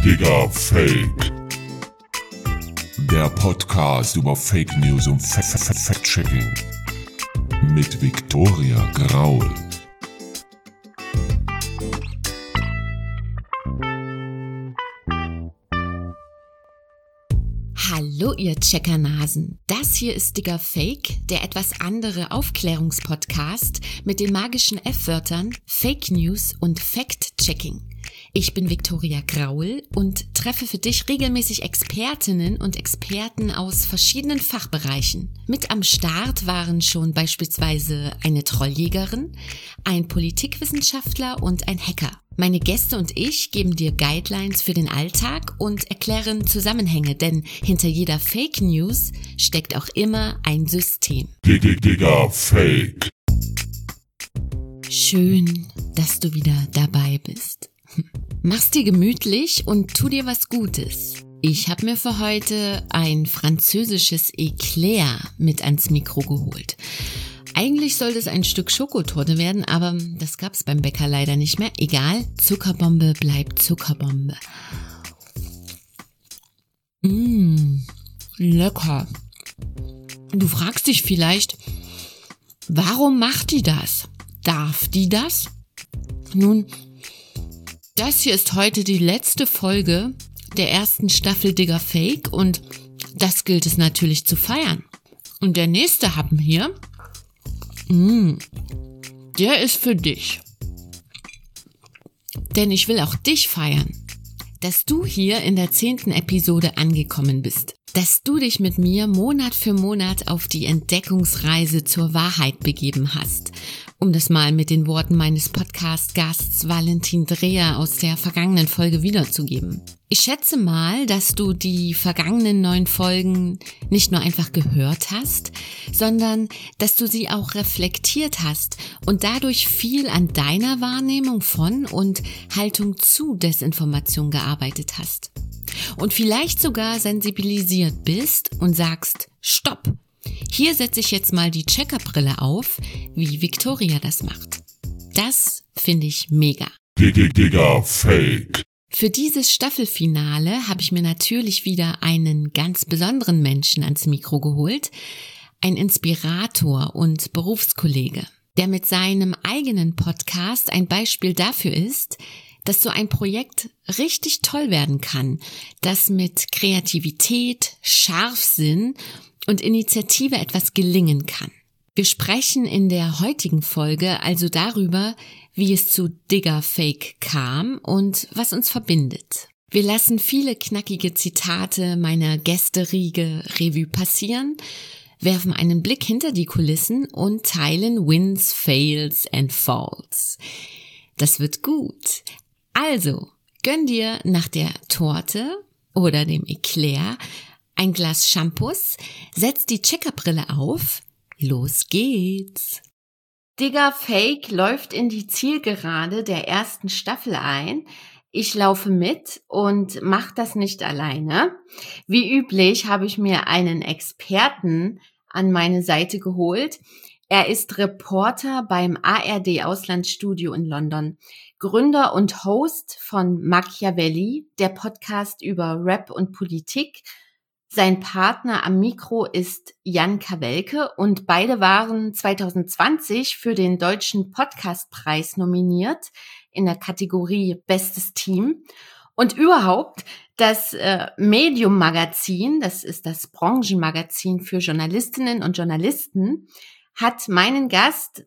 Digga, Fake. Der Podcast über Fake News und Fact-Checking. Mit Viktoria Graul. Hallo ihr Checkernasen, das hier ist Digga Fake, der etwas andere Aufklärungspodcast mit den magischen F-Wörtern Fake News und Fact-Checking. Ich bin Viktoria Graul und treffe für dich regelmäßig Expertinnen und Experten aus verschiedenen Fachbereichen. Mit am Start waren schon beispielsweise eine Trolljägerin, ein Politikwissenschaftler und ein Hacker. Meine Gäste und ich geben dir Guidelines für den Alltag und erklären Zusammenhänge, denn hinter jeder Fake News steckt auch immer ein System. Digga, Fake. Schön, dass du wieder dabei bist. Mach's dir gemütlich und tu dir was Gutes. Ich habe mir für heute ein französisches Eclair mit ans Mikro geholt. Eigentlich sollte es ein Stück Schokotorte werden, aber das gab's beim Bäcker leider nicht mehr. Egal, Zuckerbombe bleibt Zuckerbombe. Lecker. Du fragst dich vielleicht, warum macht die das? Darf die das? Nun, das hier ist heute die letzte Folge der ersten Staffel Digga Fake und das gilt es natürlich zu feiern. Und der nächste Happen hier, der ist für dich. Denn ich will auch dich feiern, dass du hier in der 10. Episode angekommen bist. Dass du dich mit mir Monat für Monat auf die Entdeckungsreise zur Wahrheit begeben hast. Um das mal mit den Worten meines Podcast-Gasts Valentin Dreher aus der vergangenen Folge wiederzugeben. Ich schätze mal, dass du die vergangenen 9 Folgen nicht nur einfach gehört hast, sondern dass du sie auch reflektiert hast und dadurch viel an deiner Wahrnehmung von und Haltung zu Desinformation gearbeitet hast. Und vielleicht sogar sensibilisiert bist und sagst, stopp, hier setze ich jetzt mal die Checkerbrille auf, wie Viktoria das macht. Das finde ich mega. Digga, Fake. Für dieses Staffelfinale habe ich mir natürlich wieder einen ganz besonderen Menschen ans Mikro geholt, ein Inspirator und Berufskollege, der mit seinem eigenen Podcast ein Beispiel dafür ist, dass so ein Projekt richtig toll werden kann, das mit Kreativität, Scharfsinn und Initiative etwas gelingen kann. Wir sprechen in der heutigen Folge also darüber, wie es zu Digga Fake kam und was uns verbindet. Wir lassen viele knackige Zitate meiner Gästeriege Revue passieren, werfen einen Blick hinter die Kulissen und teilen Wins, Fails and Falls. Das wird gut. Also, gönn dir nach der Torte oder dem Eclair ein Glas Shampoos, setz die Checkerbrille auf, los geht's! Digga Fake läuft in die Zielgerade der ersten Staffel ein. Ich laufe mit und mach das nicht alleine. Wie üblich habe ich mir einen Experten an meine Seite geholt. Er ist Reporter beim ARD Auslandsstudio in London, Gründer und Host von Machiavelli, der Podcast über Rap und Politik. Sein Partner am Mikro ist Jan Kawelke und beide waren 2020 für den Deutschen Podcastpreis nominiert in der Kategorie Bestes Team. Und überhaupt das Medium-Magazin, das ist das Branchenmagazin für Journalistinnen und Journalisten, hat meinen Gast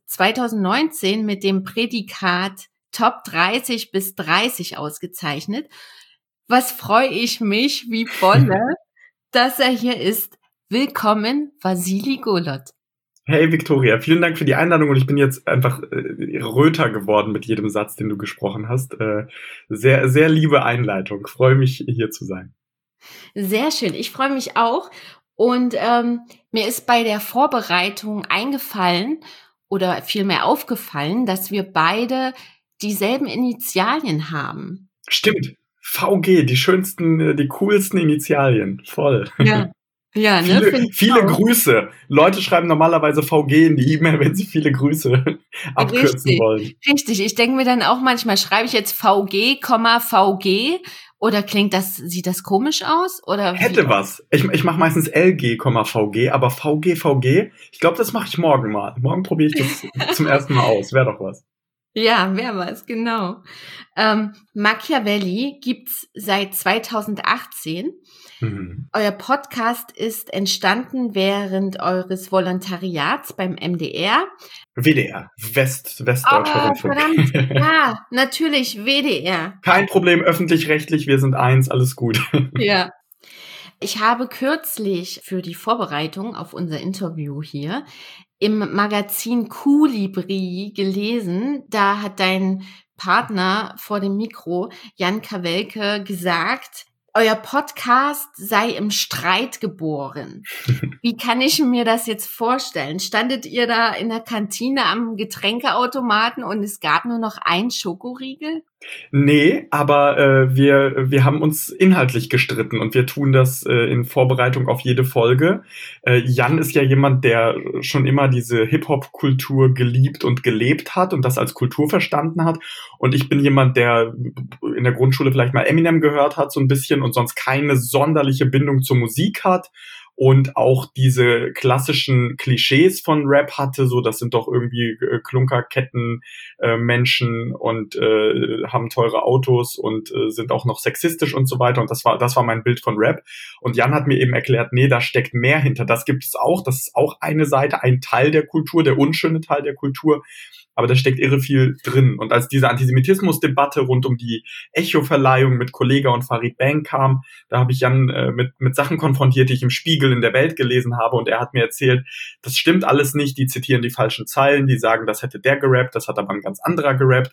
2019 mit dem Prädikat Top 30 bis 30 ausgezeichnet. Was freue ich mich wie Bolle, dass er hier ist. Willkommen, Vasili Golot. Hey Viktoria, vielen Dank für die Einladung und ich bin jetzt einfach röter geworden mit jedem Satz, den du gesprochen hast. Sehr, sehr liebe Einleitung. Freue mich, hier zu sein. Sehr schön, ich freue mich auch. Und mir ist bei der Vorbereitung eingefallen oder vielmehr aufgefallen, dass wir beide dieselben Initialien haben. Stimmt. VG, die schönsten, die coolsten Initialien. Voll. Ja, ja, ne? Viele Grüße. Leute schreiben normalerweise VG in die E-Mail, wenn sie viele Grüße abkürzen wollen. Richtig. Ich denke mir dann auch manchmal, schreibe ich jetzt VG, VG Oder sieht das komisch aus? Oder Hätte was. Ich mache meistens LG, VG, aber VG, ich glaube, das mache ich morgen mal. Morgen probiere ich das zum ersten Mal aus. Wäre doch was. Ja, wäre was, genau. Machiavelli gibt's seit 2018. Euer Podcast ist entstanden während eures Volontariats beim MDR. WDR, Westdeutscher Rundfunk. Verdammt, ja, natürlich, WDR. Kein Problem, öffentlich-rechtlich, wir sind eins, alles gut. Ja. Ich habe kürzlich für die Vorbereitung auf unser Interview hier im Magazin Colibri gelesen, da hat dein Partner vor dem Mikro, Jan Kawelke, gesagt, euer Podcast sei im Streit geboren. Wie kann ich mir das jetzt vorstellen? Standet ihr da in der Kantine am Getränkeautomaten und es gab nur noch einen Schokoriegel? Nee, aber wir haben uns inhaltlich gestritten und wir tun das in Vorbereitung auf jede Folge. Jan ist ja jemand, der schon immer diese Hip-Hop-Kultur geliebt und gelebt hat und das als Kultur verstanden hat. Und ich bin jemand, der in der Grundschule vielleicht mal Eminem gehört hat so ein bisschen und sonst keine sonderliche Bindung zur Musik hat. Und auch diese klassischen Klischees von Rap hatte, so das sind doch irgendwie Klunkerketten Menschen und haben teure Autos und sind auch noch sexistisch und so weiter. Und das war mein Bild von Rap. Und Jan hat mir eben erklärt, nee, da steckt mehr hinter. Das gibt es auch. Das ist auch eine Seite, ein Teil der Kultur, der unschöne Teil der Kultur. Aber da steckt irre viel drin. Und als diese Antisemitismus-Debatte rund um die Echo-Verleihung mit Kollega und Farid Bang kam, da habe ich Jan mit Sachen konfrontiert, die ich im Spiegel in der Welt gelesen habe. Und er hat mir erzählt, das stimmt alles nicht, die zitieren die falschen Zeilen, die sagen, das hätte der gerappt, das hat aber ein ganz anderer gerappt.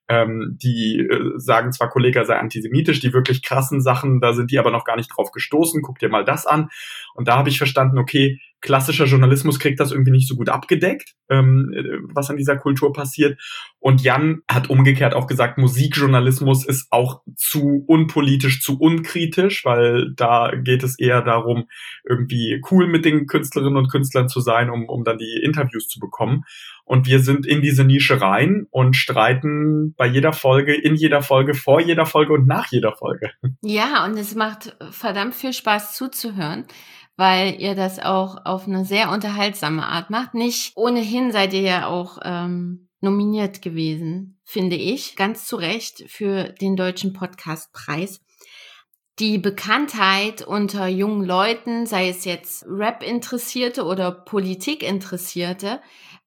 Die sagen zwar, Kollega sei antisemitisch, die wirklich krassen Sachen, da sind die aber noch gar nicht drauf gestoßen, guck dir mal das an. Und da habe ich verstanden, okay, klassischer Journalismus kriegt das irgendwie nicht so gut abgedeckt, was an dieser Kultur passiert. Und Jan hat umgekehrt auch gesagt, Musikjournalismus ist auch zu unpolitisch, zu unkritisch, weil da geht es eher darum, irgendwie cool mit den Künstlerinnen und Künstlern zu sein, um dann die Interviews zu bekommen. Und wir sind in diese Nische rein und streiten bei jeder Folge, in jeder Folge, vor jeder Folge und nach jeder Folge. Ja, und es macht verdammt viel Spaß zuzuhören, weil ihr das auch auf eine sehr unterhaltsame Art macht. Nicht ohnehin seid ihr ja auch nominiert gewesen, finde ich, ganz zu Recht für den Deutschen Podcastpreis. Die Bekanntheit unter jungen Leuten, sei es jetzt Rap-Interessierte oder Politik-Interessierte,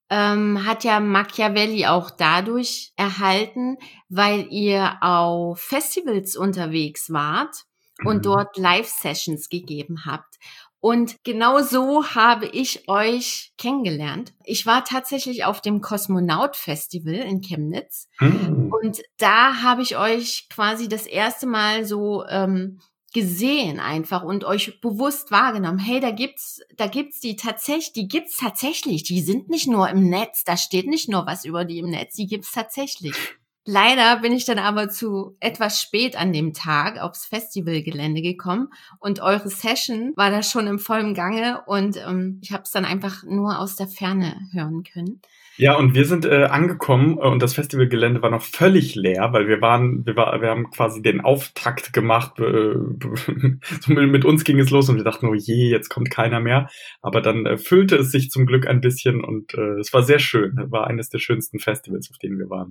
hat ja Machiavelli auch dadurch erhalten, weil ihr auf Festivals unterwegs wart und dort Live-Sessions gegeben habt. Und genau so habe ich euch kennengelernt. Ich war tatsächlich auf dem Kosmonaut-Festival in Chemnitz und da habe ich euch quasi das erste Mal so gesehen einfach und euch bewusst wahrgenommen. Hey, da gibt's die gibt's tatsächlich. Die sind nicht nur im Netz, da steht nicht nur was über die im Netz, die gibt's tatsächlich. Leider bin ich dann aber zu etwas spät an dem Tag aufs Festivalgelände gekommen und eure Session war da schon im vollen Gange und ich habe es dann einfach nur aus der Ferne hören können. Ja, und wir sind angekommen und das Festivalgelände war noch völlig leer, weil wir haben quasi den Auftakt gemacht. So mit uns ging es los und wir dachten, oh je, jetzt kommt keiner mehr. Aber dann füllte es sich zum Glück ein bisschen und es war sehr schön. Das war eines der schönsten Festivals, auf denen wir waren.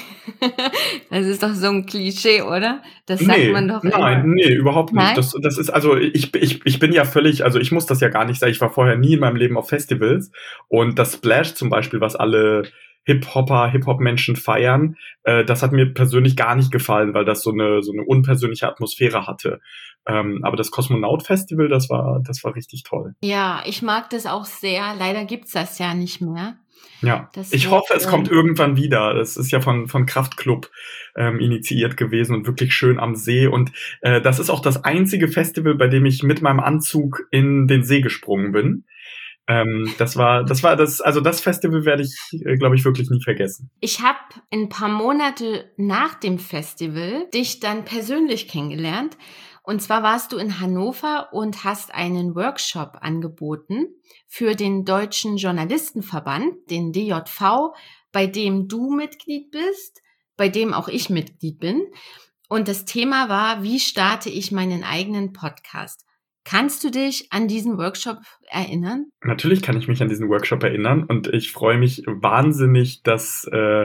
Das ist doch so ein Klischee, oder? Das sagt man doch immer. Nee, überhaupt nicht. Das ist, also ich bin ja völlig, also ich muss das ja gar nicht sagen. Ich war vorher nie in meinem Leben auf Festivals und das Splash zum Beispiel, was alle Hip-Hop-Menschen feiern, das hat mir persönlich gar nicht gefallen, weil das so eine unpersönliche Atmosphäre hatte. Aber das Kosmonaut-Festival, das war richtig toll. Ja, ich mag das auch sehr. Leider gibt's das ja nicht mehr. Ja, ich hoffe, es kommt irgendwann wieder. Das ist ja von Kraftklub initiiert gewesen und wirklich schön am See. Und das ist auch das einzige Festival, bei dem ich mit meinem Anzug in den See gesprungen bin. Das Festival werde ich, glaube ich, wirklich nie vergessen. Ich habe ein paar Monate nach dem Festival dich dann persönlich kennengelernt. Und zwar warst du in Hannover und hast einen Workshop angeboten für den Deutschen Journalistenverband, den DJV, bei dem du Mitglied bist, bei dem auch ich Mitglied bin. Und das Thema war, wie starte ich meinen eigenen Podcast? Kannst du dich an diesen Workshop erinnern? Natürlich kann ich mich an diesen Workshop erinnern und ich freue mich wahnsinnig, dass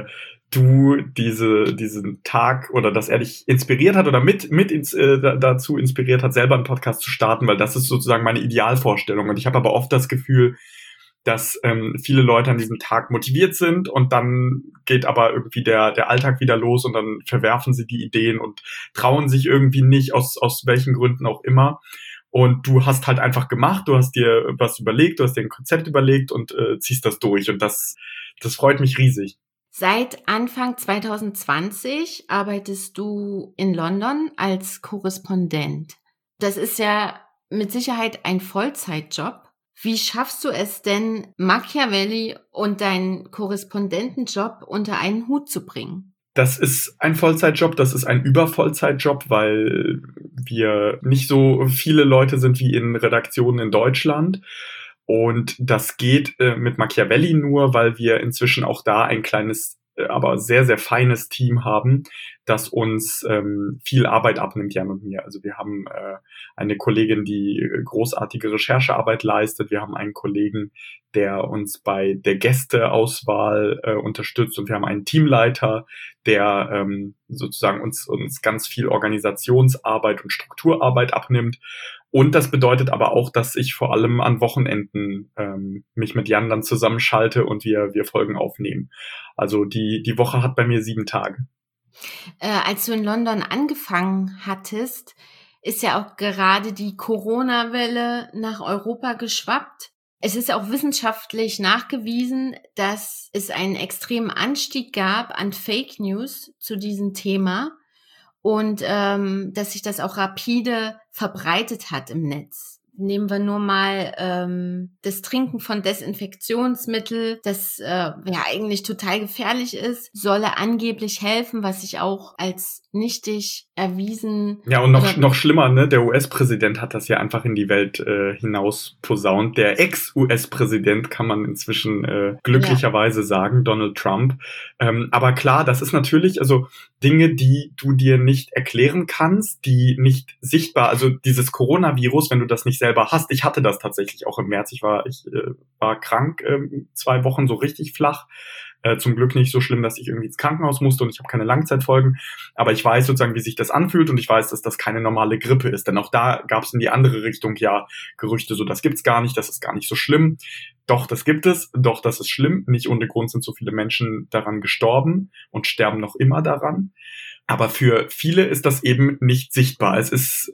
du diesen Tag oder dass er dich inspiriert hat oder dazu inspiriert hat, selber einen Podcast zu starten, weil das ist sozusagen meine Idealvorstellung. Und ich habe aber oft das Gefühl, dass viele Leute an diesem Tag motiviert sind und dann geht aber irgendwie der Alltag wieder los und dann verwerfen sie die Ideen und trauen sich irgendwie nicht, aus welchen Gründen auch immer. Und du hast halt einfach gemacht, du hast dir was überlegt, du hast dir ein Konzept überlegt und ziehst das durch. Und das freut mich riesig. Seit Anfang 2020 arbeitest du in London als Korrespondent. Das ist ja mit Sicherheit ein Vollzeitjob. Wie schaffst du es denn, Machiavelli und deinen Korrespondentenjob unter einen Hut zu bringen? Das ist ein Vollzeitjob, das ist ein Übervollzeitjob, weil wir nicht so viele Leute sind wie in Redaktionen in Deutschland. Und das geht mit Machiavelli nur, weil wir inzwischen auch da ein kleines, aber sehr, sehr feines Team haben, das uns viel Arbeit abnimmt, Jan und mir. Also wir haben eine Kollegin, die großartige Recherchearbeit leistet. Wir haben einen Kollegen, der uns bei der Gästeauswahl unterstützt. Und wir haben einen Teamleiter, der sozusagen uns ganz viel Organisationsarbeit und Strukturarbeit abnimmt. Und das bedeutet aber auch, dass ich vor allem an Wochenenden mich mit Jan dann zusammenschalte und wir Folgen aufnehmen. Also die Woche hat bei mir 7 Tage. Als du in London angefangen hattest, ist ja auch gerade die Corona-Welle nach Europa geschwappt. Es ist auch wissenschaftlich nachgewiesen, dass es einen extremen Anstieg gab an Fake News zu diesem Thema und dass sich das auch rapide verbreitet hat im Netz. Nehmen wir nur mal das Trinken von Desinfektionsmittel, das ja eigentlich total gefährlich ist, solle angeblich helfen, was sich auch als nichtig erwiesen. Ja, und noch schlimmer, ne? Der US-Präsident hat das ja einfach in die Welt hinaus posaunt. Der Ex-US-Präsident kann man inzwischen glücklicherweise sagen, Donald Trump. Aber klar, das ist natürlich, also Dinge, die du dir nicht erklären kannst, die nicht sichtbar, also dieses Coronavirus, wenn du das nicht selber hast. Ich hatte das tatsächlich auch im März. Ich war krank 2 Wochen, so richtig flach. Zum Glück nicht so schlimm, dass ich irgendwie ins Krankenhaus musste und ich habe keine Langzeitfolgen. Aber ich weiß sozusagen, wie sich das anfühlt und ich weiß, dass das keine normale Grippe ist. Denn auch da gab es in die andere Richtung ja Gerüchte, so das gibt's gar nicht, das ist gar nicht so schlimm. Doch, das gibt es, doch, das ist schlimm. Nicht ohne Grund sind so viele Menschen daran gestorben und sterben noch immer daran. Aber für viele ist das eben nicht sichtbar. Es ist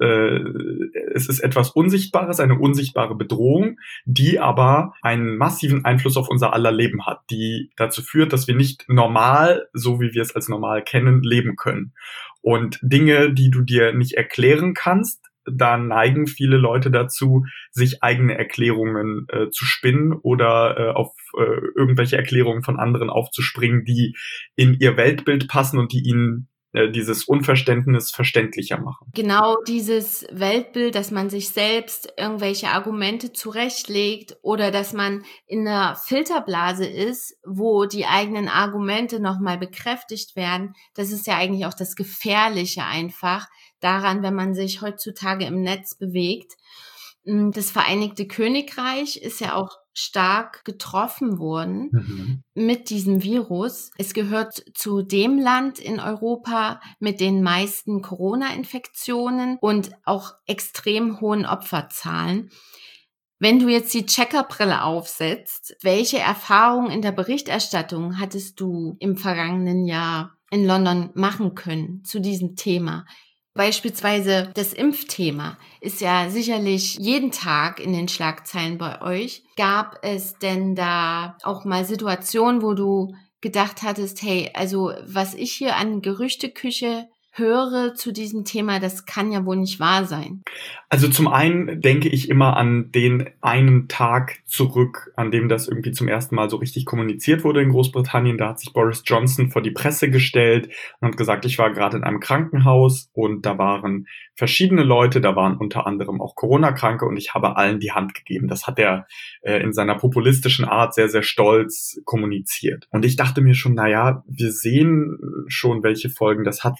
etwas Unsichtbares, eine unsichtbare Bedrohung, die aber einen massiven Einfluss auf unser aller Leben hat, die dazu führt, dass wir nicht normal, so wie wir es als normal kennen, leben können. Und Dinge, die du dir nicht erklären kannst, da neigen viele Leute dazu, sich eigene Erklärungen zu spinnen oder auf irgendwelche Erklärungen von anderen aufzuspringen, die in ihr Weltbild passen und die ihnen dieses Unverständnis verständlicher machen. Genau dieses Weltbild, dass man sich selbst irgendwelche Argumente zurechtlegt oder dass man in einer Filterblase ist, wo die eigenen Argumente nochmal bekräftigt werden, das ist ja eigentlich auch das Gefährliche einfach daran, wenn man sich heutzutage im Netz bewegt. Das Vereinigte Königreich ist ja auch stark getroffen worden mit diesem Virus. Es gehört zu dem Land in Europa mit den meisten Corona-Infektionen und auch extrem hohen Opferzahlen. Wenn du jetzt die Checkerbrille aufsetzt, welche Erfahrungen in der Berichterstattung hattest du im vergangenen Jahr in London machen können zu diesem Thema? Beispielsweise das Impfthema ist ja sicherlich jeden Tag in den Schlagzeilen bei euch. Gab es denn da auch mal Situationen, wo du gedacht hattest, hey, also was ich hier an Gerüchteküche höre zu diesem Thema, das kann ja wohl nicht wahr sein? Also zum einen denke ich immer an den einen Tag zurück, an dem das irgendwie zum ersten Mal so richtig kommuniziert wurde in Großbritannien. Da hat sich Boris Johnson vor die Presse gestellt und hat gesagt, ich war gerade in einem Krankenhaus und da waren verschiedene Leute, da waren unter anderem auch Corona-Kranke und ich habe allen die Hand gegeben. Das hat er in seiner populistischen Art sehr, sehr stolz kommuniziert. Und ich dachte mir schon, naja, wir sehen schon, welche Folgen das hat. Wir haben zu dem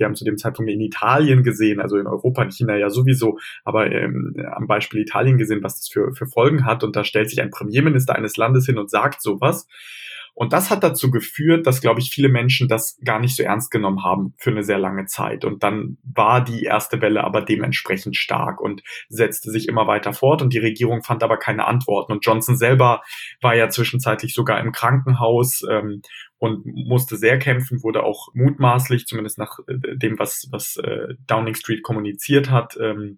Zeitpunkt in Italien gesehen, also in Europa, in China ja sowieso, aber am Beispiel Italien gesehen, was das für Folgen hat. Und da stellt sich ein Premierminister eines Landes hin und sagt sowas. Und das hat dazu geführt, dass, glaube ich, viele Menschen das gar nicht so ernst genommen haben für eine sehr lange Zeit. Und dann war die erste Welle aber dementsprechend stark und setzte sich immer weiter fort. Und die Regierung fand aber keine Antworten. Und Johnson selber war ja zwischenzeitlich sogar im Krankenhaus und musste sehr kämpfen, wurde auch mutmaßlich, zumindest nach dem, was Downing Street kommuniziert hat,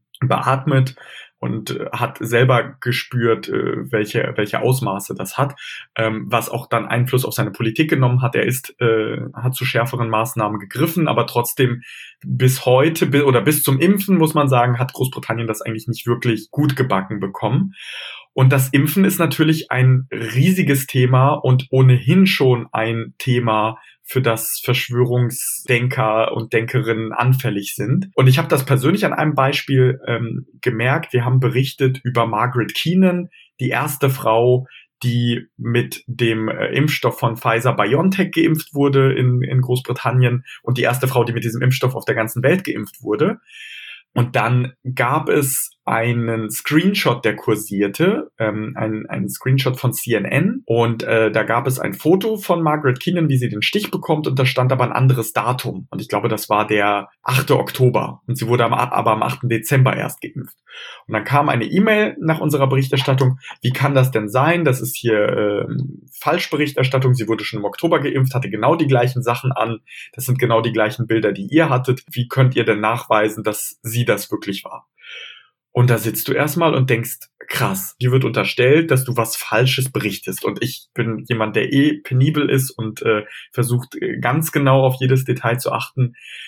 beatmet und hat selber gespürt, welche Ausmaße das hat, was auch dann Einfluss auf seine Politik genommen hat. Er hat zu schärferen Maßnahmen gegriffen, aber trotzdem bis heute oder bis zum Impfen, muss man sagen, hat Großbritannien das eigentlich nicht wirklich gut gebacken bekommen. Und das Impfen ist natürlich ein riesiges Thema und ohnehin schon ein Thema, für das Verschwörungsdenker und Denkerinnen anfällig sind. Und ich habe das persönlich an einem Beispiel gemerkt. Wir haben berichtet über Margaret Keenan, die erste Frau, die mit dem Impfstoff von Pfizer-BioNTech geimpft wurde in Großbritannien und die erste Frau, die mit diesem Impfstoff auf der ganzen Welt geimpft wurde. Und dann gab es einen Screenshot, der kursierte, ein Screenshot von CNN. Und da gab es ein Foto von Margaret Keenan, wie sie den Stich bekommt. Und da stand aber ein anderes Datum. Und ich glaube, das war der 8. Oktober. Und sie wurde aber am 8. Dezember erst geimpft. Und dann kam eine E-Mail nach unserer Berichterstattung. Wie kann das denn sein? Das ist hier Falschberichterstattung. Sie wurde schon im Oktober geimpft, hatte genau die gleichen Sachen an. Das sind genau die gleichen Bilder, die ihr hattet. Wie könnt ihr denn nachweisen, dass sie das wirklich war? Und da sitzt du erstmal und denkst, krass, dir wird unterstellt, dass du was Falsches berichtest. Und ich bin jemand, der penibel ist und versucht ganz genau auf jedes Detail zu achten.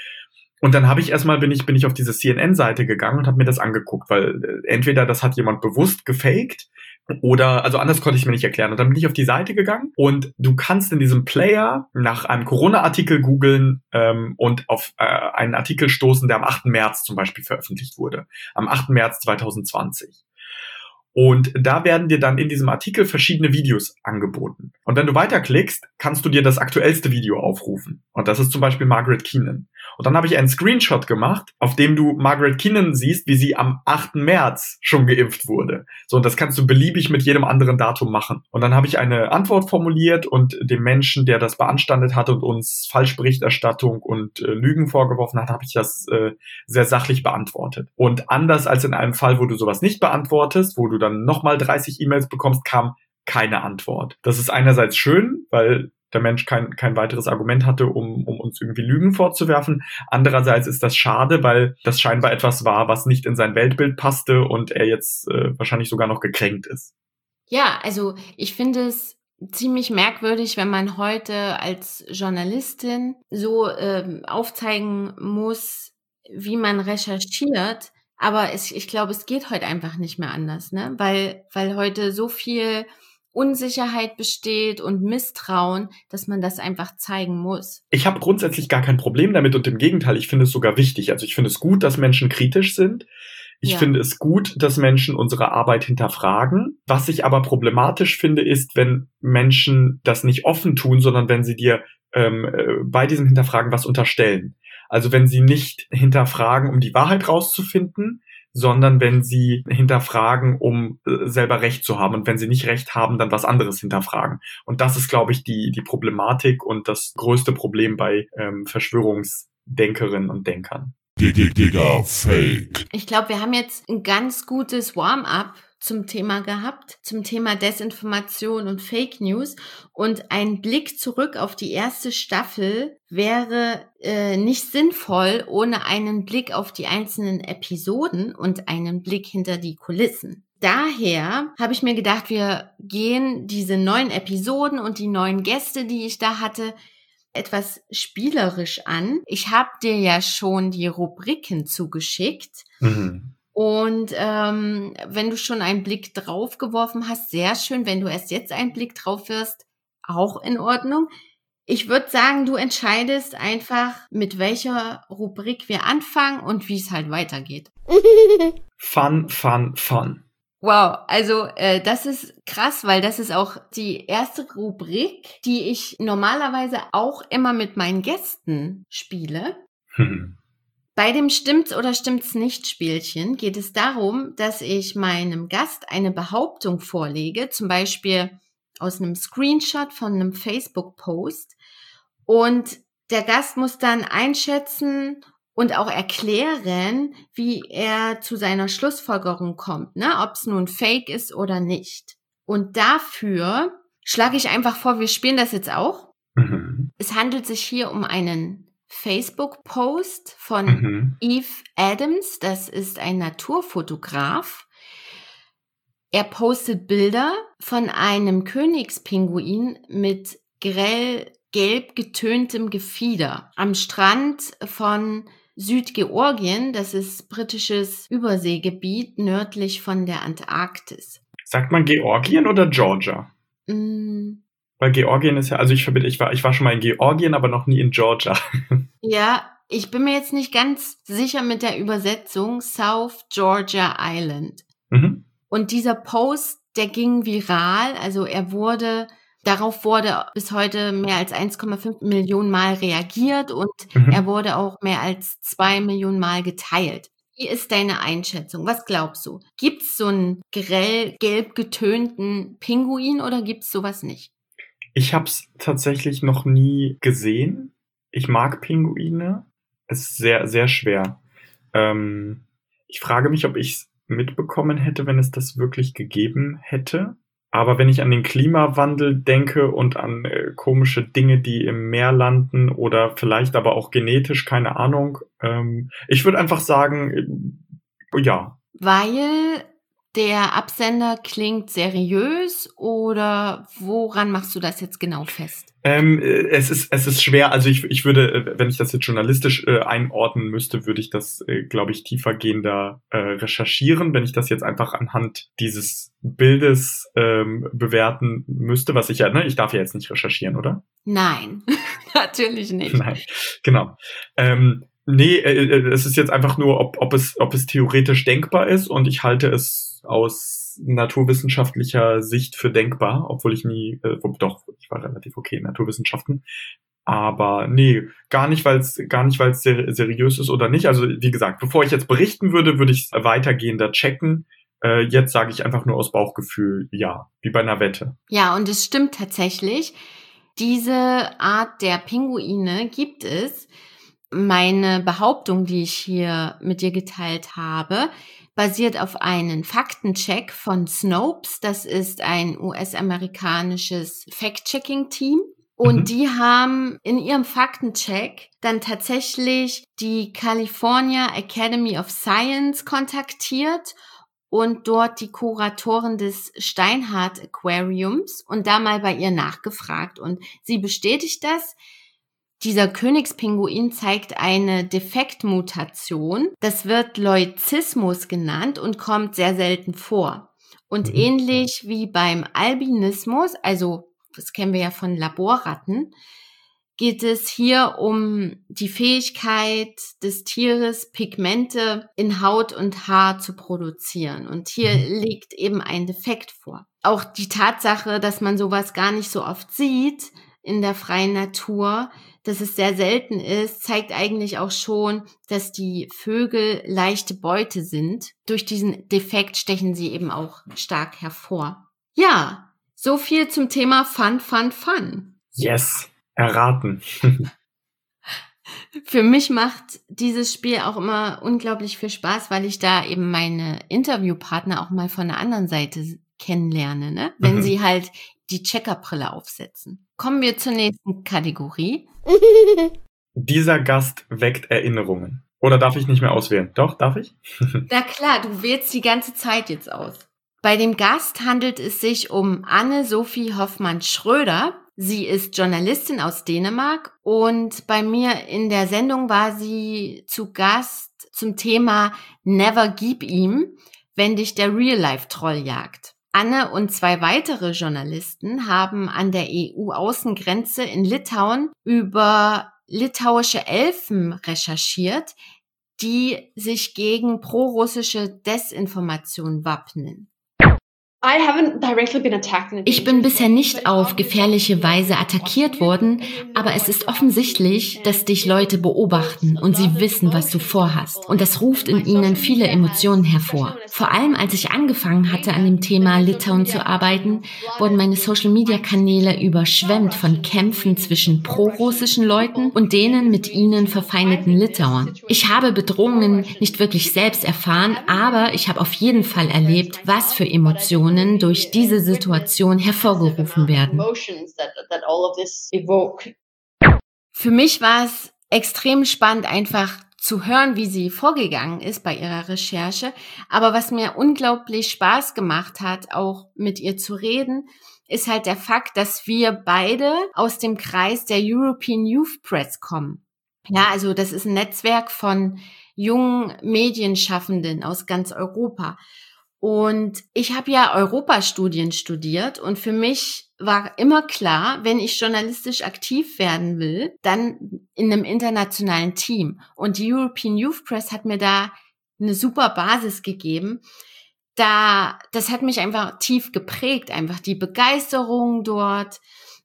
Und dann bin ich auf diese CNN-Seite gegangen und habe mir das angeguckt, weil entweder das hat jemand bewusst gefaked oder, also anders konnte ich es mir nicht erklären. Und dann bin ich auf die Seite gegangen und du kannst in diesem Player nach einem Corona-Artikel googeln und auf einen Artikel stoßen, der am 8. März zum Beispiel veröffentlicht wurde. Am 8. März 2020. Und da werden dir dann in diesem Artikel verschiedene Videos angeboten. Und wenn du weiterklickst, kannst du dir das aktuellste Video aufrufen. Und das ist zum Beispiel Margaret Keenan. Und dann habe ich einen Screenshot gemacht, auf dem du Margaret Keenan siehst, wie sie am 8. März schon geimpft wurde. So, und das kannst du beliebig mit jedem anderen Datum machen. Und dann habe ich eine Antwort formuliert und dem Menschen, der das beanstandet hat und uns Falschberichterstattung und Lügen vorgeworfen hat, habe ich das sehr sachlich beantwortet. Und anders als in einem Fall, wo du sowas nicht beantwortest, wo du dann nochmal 30 E-Mails bekommst, kam keine Antwort. Das ist einerseits schön, weil der Mensch kein weiteres Argument hatte, um uns irgendwie Lügen vorzuwerfen. Andererseits ist das schade, weil das scheinbar etwas war, was nicht in sein Weltbild passte und er jetzt wahrscheinlich sogar noch gekränkt ist. Ja, also ich finde es ziemlich merkwürdig, wenn man heute als Journalistin so aufzeigen muss, wie man recherchiert. Aber ich glaube, es geht heute einfach nicht mehr anders, ne? Weil heute so viel Unsicherheit besteht und Misstrauen, dass man das einfach zeigen muss. Ich habe grundsätzlich gar kein Problem damit und im Gegenteil, ich finde es sogar wichtig. Also ich finde es gut, dass Menschen kritisch sind. Ich finde es gut, dass Menschen unsere Arbeit hinterfragen. Was ich aber problematisch finde, ist, wenn Menschen das nicht offen tun, sondern wenn sie dir bei diesem Hinterfragen was unterstellen. Also wenn sie nicht hinterfragen, um die Wahrheit rauszufinden, sondern wenn sie hinterfragen, um selber Recht zu haben. Und wenn sie nicht Recht haben, dann was anderes hinterfragen. Und das ist, glaube ich, die Problematik und das größte Problem bei Verschwörungsdenkerinnen und Denkern. Digga, Fake. Ich glaube, wir haben jetzt ein ganz gutes Warm-up zum Thema gehabt, zum Thema Desinformation und Fake News. Und ein Blick zurück auf die erste Staffel wäre nicht sinnvoll ohne einen Blick auf die einzelnen Episoden und einen Blick hinter die Kulissen. Daher habe ich mir gedacht, wir gehen diese neuen Episoden und die neuen Gäste, die ich da hatte, etwas spielerisch an. Ich habe dir ja schon die Rubriken zugeschickt. Mhm. Und wenn du schon einen Blick drauf geworfen hast, sehr schön. Wenn du erst jetzt einen Blick drauf wirst, auch in Ordnung. Ich würde sagen, du entscheidest einfach, mit welcher Rubrik wir anfangen und wie es halt weitergeht. Fun, fun, fun. Wow, also das ist krass, weil das ist auch die erste Rubrik, die ich normalerweise auch immer mit meinen Gästen spiele. Bei dem Stimmt's oder stimmt's nicht Spielchen geht es darum, dass ich meinem Gast eine Behauptung vorlege, zum Beispiel aus einem Screenshot von einem Facebook-Post, und der Gast muss dann einschätzen und auch erklären, wie er zu seiner Schlussfolgerung kommt, ne? Ob es nun fake ist oder nicht. Und dafür schlage ich einfach vor, wir spielen das jetzt auch. Es handelt sich hier um einen Facebook-Post von Eve Adams, das ist ein Naturfotograf. Er postet Bilder von einem Königspinguin mit grell gelb getöntem Gefieder am Strand von Südgeorgien, das ist britisches Überseegebiet nördlich von der Antarktis. Sagt man Georgien oder Georgia? Weil Georgien ist ja, also ich war schon mal in Georgien, aber noch nie in Georgia. Ja, ich bin mir jetzt nicht ganz sicher mit der Übersetzung. South Georgia Island. Und dieser Post, der ging viral, also darauf wurde bis heute mehr als 1,5 Millionen Mal reagiert und er wurde auch mehr als 2 Millionen Mal geteilt. Wie ist deine Einschätzung? Was glaubst du? Gibt's so einen grell gelb getönten Pinguin oder gibt's sowas nicht? Ich habe es tatsächlich noch nie gesehen. Ich mag Pinguine. Es ist sehr, sehr schwer. Ich frage mich, ob ich es mitbekommen hätte, wenn es das wirklich gegeben hätte. Aber wenn ich an den Klimawandel denke und an komische Dinge, die im Meer landen oder vielleicht aber auch genetisch, keine Ahnung. Ich würde einfach sagen, ja. Weil der Absender klingt seriös oder woran machst du das jetzt genau fest? Es ist schwer. Also ich würde, wenn ich das jetzt journalistisch einordnen müsste, würde ich das, glaube ich, tiefergehender recherchieren. Wenn ich das jetzt einfach anhand dieses Bildes bewerten müsste, was ich ja, ich darf ja jetzt nicht recherchieren, oder? Nein, natürlich nicht. Nein, genau. Nee, es ist jetzt einfach nur, ob es theoretisch denkbar ist, und ich halte es aus naturwissenschaftlicher Sicht für denkbar, obwohl ich ich war relativ okay in Naturwissenschaften. Aber nee, gar nicht, weil es seriös ist oder nicht. Also wie gesagt, bevor ich jetzt berichten würde ich es weitergehender checken. Jetzt sage ich einfach nur aus Bauchgefühl ja, wie bei einer Wette. Ja, und es stimmt tatsächlich. Diese Art der Pinguine gibt es. Meine Behauptung, die ich hier mit dir geteilt habe, basiert auf einem Faktencheck von Snopes. Das ist ein US-amerikanisches Fact-Checking-Team. Und die haben in ihrem Faktencheck dann tatsächlich die California Academy of Science kontaktiert und dort die Kuratorin des Steinhardt Aquariums und da mal bei ihr nachgefragt. Und sie bestätigt das. Dieser Königspinguin zeigt eine Defektmutation. Das wird Leuzismus genannt und kommt sehr selten vor. Und ähnlich wie beim Albinismus, also das kennen wir ja von Laborratten, geht es hier um die Fähigkeit des Tieres, Pigmente in Haut und Haar zu produzieren. Und hier liegt eben ein Defekt vor. Auch die Tatsache, dass man sowas gar nicht so oft sieht in der freien Natur, dass es sehr selten ist, zeigt eigentlich auch schon, dass die Vögel leichte Beute sind. Durch diesen Defekt stechen sie eben auch stark hervor. Ja, so viel zum Thema Fun, Fun, Fun. Yes, erraten. Für mich macht dieses Spiel auch immer unglaublich viel Spaß, weil ich da eben meine Interviewpartner auch mal von der anderen Seite kennenlerne, ne? Wenn sie halt die Checkerbrille aufsetzen. Kommen wir zur nächsten Kategorie. Dieser Gast weckt Erinnerungen. Oder darf ich nicht mehr auswählen? Doch, darf ich? Na klar, du wählst die ganze Zeit jetzt aus. Bei dem Gast handelt es sich um Anne-Sophie Hoffmann-Schröder. Sie ist Journalistin aus Dänemark und bei mir in der Sendung war sie zu Gast zum Thema Never Gib ihm, wenn dich der Real-Life-Troll jagt. Anne und 2 weitere Journalisten haben an der EU-Außengrenze in Litauen über litauische Elfen recherchiert, die sich gegen prorussische Desinformation wappnen. Ich bin bisher nicht auf gefährliche Weise attackiert worden, aber es ist offensichtlich, dass dich Leute beobachten und sie wissen, was du vorhast. Und das ruft in ihnen viele Emotionen hervor. Vor allem, als ich angefangen hatte, an dem Thema Litauen zu arbeiten, wurden meine Social-Media-Kanäle überschwemmt von Kämpfen zwischen pro-russischen Leuten und denen mit ihnen verfeindeten Litauern. Ich habe Bedrohungen nicht wirklich selbst erfahren, aber ich habe auf jeden Fall erlebt, was für Emotionen durch diese Situation hervorgerufen werden. Für mich war es extrem spannend, einfach zu hören, wie sie vorgegangen ist bei ihrer Recherche. Aber was mir unglaublich Spaß gemacht hat, auch mit ihr zu reden, ist halt der Fakt, dass wir beide aus dem Kreis der European Youth Press kommen. Ja, also das ist ein Netzwerk von jungen Medienschaffenden aus ganz Europa. Und ich habe ja Europastudien studiert und für mich war immer klar, wenn ich journalistisch aktiv werden will, dann in einem internationalen Team. Und die European Youth Press hat mir da eine super Basis gegeben. Das hat mich einfach tief geprägt, einfach die Begeisterung dort,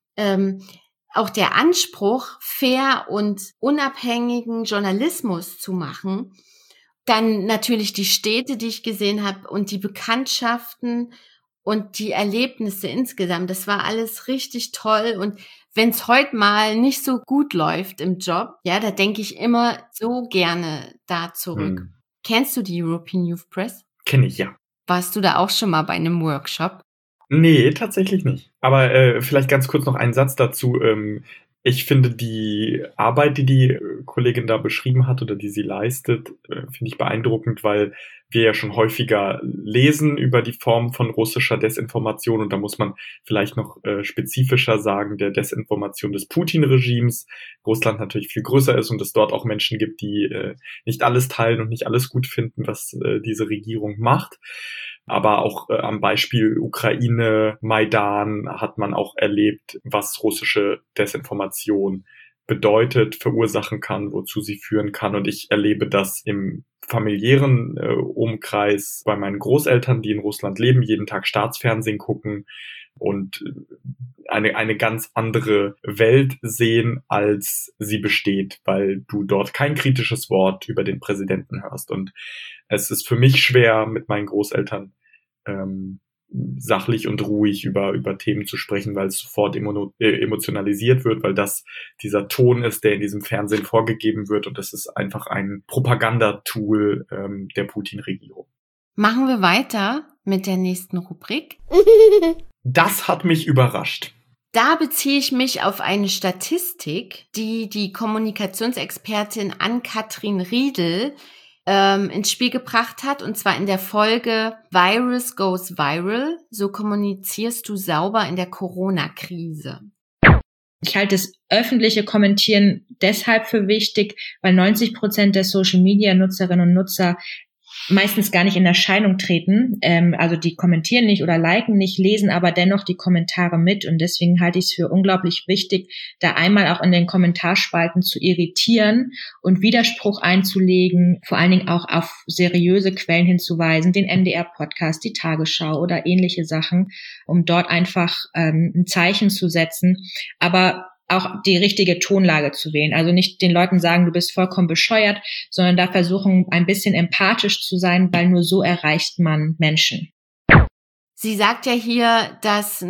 auch der Anspruch, fair und unabhängigen Journalismus zu machen. Dann natürlich die Städte, die ich gesehen habe und die Bekanntschaften und die Erlebnisse insgesamt. Das war alles richtig toll. Und wenn es heute mal nicht so gut läuft im Job, ja, da denke ich immer so gerne da zurück. Kennst du die European Youth Press? Kenne ich, ja. Warst du da auch schon mal bei einem Workshop? Nee, tatsächlich nicht. Aber vielleicht ganz kurz noch einen Satz dazu. Ich finde die Arbeit, die Kollegin da beschrieben hat oder die sie leistet, finde ich beeindruckend, weil wir ja schon häufiger lesen über die Form von russischer Desinformation und da muss man vielleicht noch spezifischer sagen, der Desinformation des Putin-Regimes. Russland natürlich viel größer ist und es dort auch Menschen gibt, die nicht alles teilen und nicht alles gut finden, was diese Regierung macht. Aber auch am Beispiel Ukraine, Maidan hat man auch erlebt, was russische Desinformation bedeutet, verursachen kann, wozu sie führen kann. Und ich erlebe das im familiären Umkreis bei meinen Großeltern, die in Russland leben, jeden Tag Staatsfernsehen gucken und eine ganz andere Welt sehen, als sie besteht, weil du dort kein kritisches Wort über den Präsidenten hörst. Und es ist für mich schwer, mit meinen Großeltern sachlich und ruhig über Themen zu sprechen, weil es sofort emotionalisiert wird, weil das dieser Ton ist, der in diesem Fernsehen vorgegeben wird und das ist einfach ein Propagandatool der Putin-Regierung. Machen wir weiter mit der nächsten Rubrik. Das hat mich überrascht. Da beziehe ich mich auf eine Statistik, die Kommunikationsexpertin Ann-Kathrin Riedel ins Spiel gebracht hat, und zwar in der Folge Virus Goes Viral, so kommunizierst du sauber in der Corona-Krise. Ich halte das öffentliche Kommentieren deshalb für wichtig, weil 90% der Social-Media-Nutzerinnen und Nutzer meistens gar nicht in Erscheinung treten. Also die kommentieren nicht oder liken nicht, lesen aber dennoch die Kommentare mit. Und deswegen halte ich es für unglaublich wichtig, da einmal auch in den Kommentarspalten zu irritieren und Widerspruch einzulegen, vor allen Dingen auch auf seriöse Quellen hinzuweisen, den NDR-Podcast, die Tagesschau oder ähnliche Sachen, um dort einfach ein Zeichen zu setzen. Aber auch die richtige Tonlage zu wählen. Also nicht den Leuten sagen, du bist vollkommen bescheuert, sondern da versuchen, ein bisschen empathisch zu sein, weil nur so erreicht man Menschen. Sie sagt ja hier, dass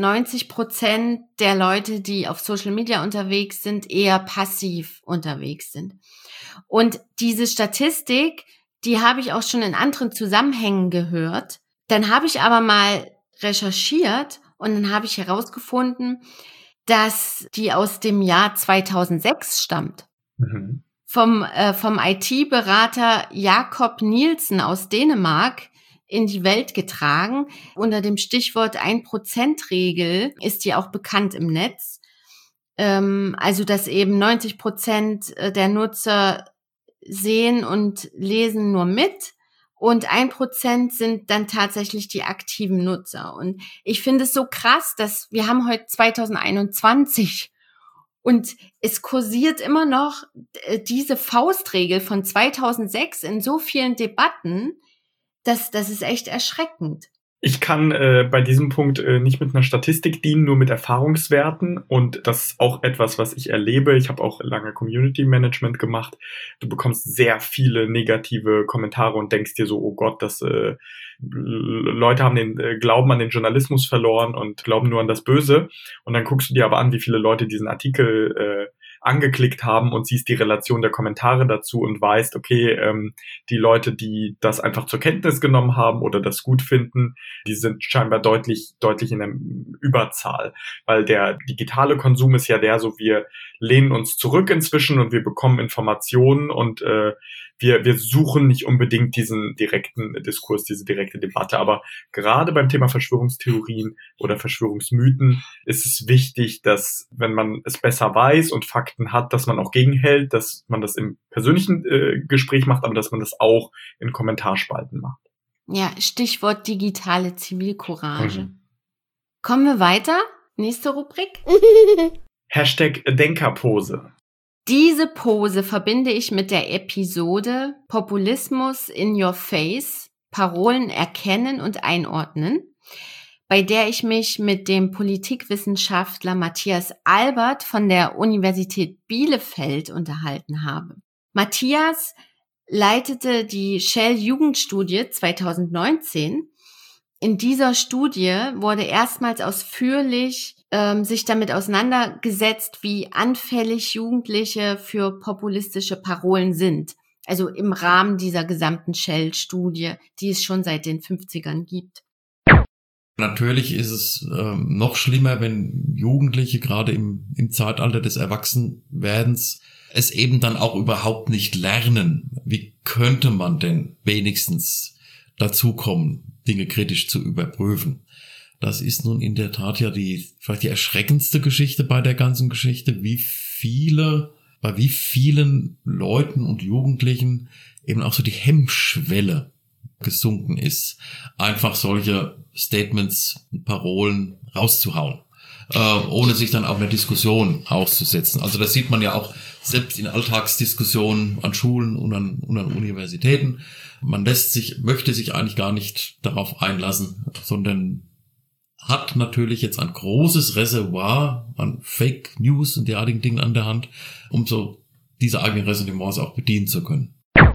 90% der Leute, die auf Social Media unterwegs sind, eher passiv unterwegs sind. Und diese Statistik, die habe ich auch schon in anderen Zusammenhängen gehört. Dann habe ich aber mal recherchiert und dann habe ich herausgefunden, dass die aus dem Jahr 2006 stammt. Mhm. Vom IT-Berater Jakob Nielsen aus Dänemark in die Welt getragen. Unter dem Stichwort 1%-Regel ist die auch bekannt im Netz. Also, dass eben 90% der Nutzer sehen und lesen nur mit. Und 1% sind dann tatsächlich die aktiven Nutzer. Und ich finde es so krass, dass wir haben heute 2021 und es kursiert immer noch diese Faustregel von 2006 in so vielen Debatten, das ist echt erschreckend. Ich kann bei diesem Punkt nicht mit einer Statistik dienen, nur mit Erfahrungswerten. Und das ist auch etwas, was ich erlebe. Ich habe auch lange Community Management gemacht. Du bekommst sehr viele negative Kommentare und denkst dir so, oh Gott, Leute haben den Glauben an den Journalismus verloren und glauben nur an das Böse. Und dann guckst du dir aber an, wie viele Leute diesen Artikel angeklickt haben und siehst die Relation der Kommentare dazu und weißt, okay, die Leute, die das einfach zur Kenntnis genommen haben oder das gut finden, die sind scheinbar deutlich in der Überzahl, weil der digitale Konsum ist ja so, wir lehnen uns zurück inzwischen und wir bekommen Informationen und wir suchen nicht unbedingt diesen direkten Diskurs, diese direkte Debatte, aber gerade beim Thema Verschwörungstheorien oder Verschwörungsmythen ist es wichtig, dass, wenn man es besser weiß und Fakten hat, dass man auch gegenhält, dass man das im persönlichen Gespräch macht, aber dass man das auch in Kommentarspalten macht. Ja, Stichwort digitale Zivilcourage. Kommen wir weiter? Nächste Rubrik. #Denkerpose. Diese Pose verbinde ich mit der Episode Populismus in your face, Parolen erkennen und einordnen, bei der ich mich mit dem Politikwissenschaftler Matthias Albert von der Universität Bielefeld unterhalten habe. Matthias leitete die Shell-Jugendstudie 2019. In dieser Studie wurde erstmals ausführlich sich damit auseinandergesetzt, wie anfällig Jugendliche für populistische Parolen sind. Also im Rahmen dieser gesamten Shell-Studie, die es schon seit den 50ern gibt. Natürlich ist es noch schlimmer, wenn Jugendliche gerade im Zeitalter des Erwachsenwerdens es eben dann auch überhaupt nicht lernen. Wie könnte man denn wenigstens dazu kommen, Dinge kritisch zu überprüfen? Das ist nun in der Tat ja vielleicht die erschreckendste Geschichte bei der ganzen Geschichte, bei wie vielen Leuten und Jugendlichen eben auch so die Hemmschwelle gesunken ist, einfach solche Statements und Parolen rauszuhauen, ohne sich dann auch einer Diskussion auszusetzen. Also das sieht man ja auch selbst in Alltagsdiskussionen an Schulen und an Universitäten. Man möchte sich eigentlich gar nicht darauf einlassen, sondern hat natürlich jetzt ein großes Reservoir an Fake News und derartigen Dingen an der Hand, um so diese eigenen Ressentiments auch bedienen zu können.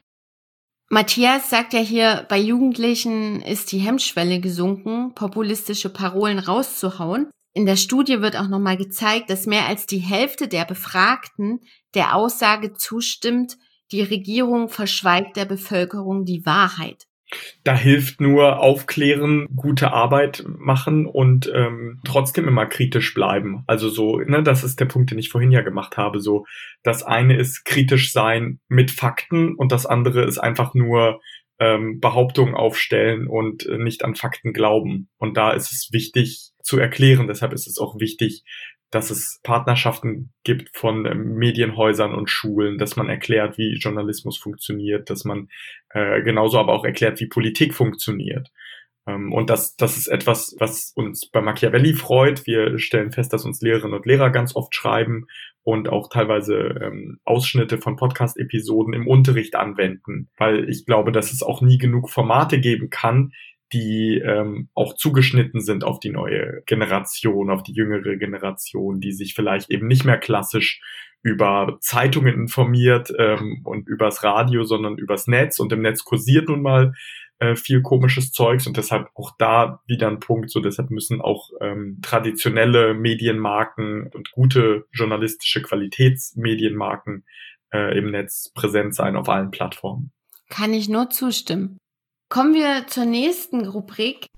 Matthias sagt ja hier, bei Jugendlichen ist die Hemmschwelle gesunken, populistische Parolen rauszuhauen. In der Studie wird auch nochmal gezeigt, dass mehr als die Hälfte der Befragten der Aussage zustimmt, die Regierung verschweigt der Bevölkerung die Wahrheit. Da hilft nur aufklären, gute Arbeit machen und trotzdem immer kritisch bleiben. Also so, das ist der Punkt, den ich vorhin ja gemacht habe. So, das eine ist kritisch sein mit Fakten und das andere ist einfach nur Behauptungen aufstellen und nicht an Fakten glauben. Und da ist es wichtig zu erklären. Deshalb ist es auch wichtig, dass es Partnerschaften gibt von Medienhäusern und Schulen, dass man erklärt, wie Journalismus funktioniert, dass man genauso aber auch erklärt, wie Politik funktioniert. Und das ist etwas, was uns bei Machiavelli freut. Wir stellen fest, dass uns Lehrerinnen und Lehrer ganz oft schreiben und auch teilweise Ausschnitte von Podcast-Episoden im Unterricht anwenden, weil ich glaube, dass es auch nie genug Formate geben kann, die auch zugeschnitten sind auf die neue Generation, auf die jüngere Generation, die sich vielleicht eben nicht mehr klassisch über Zeitungen informiert und übers Radio, sondern übers Netz. Und im Netz kursiert nun mal viel komisches Zeugs und deshalb auch da wieder ein Punkt. So, deshalb müssen auch traditionelle Medienmarken und gute journalistische Qualitätsmedienmarken im Netz präsent sein auf allen Plattformen. Kann ich nur zustimmen. Kommen wir zur nächsten Rubrik.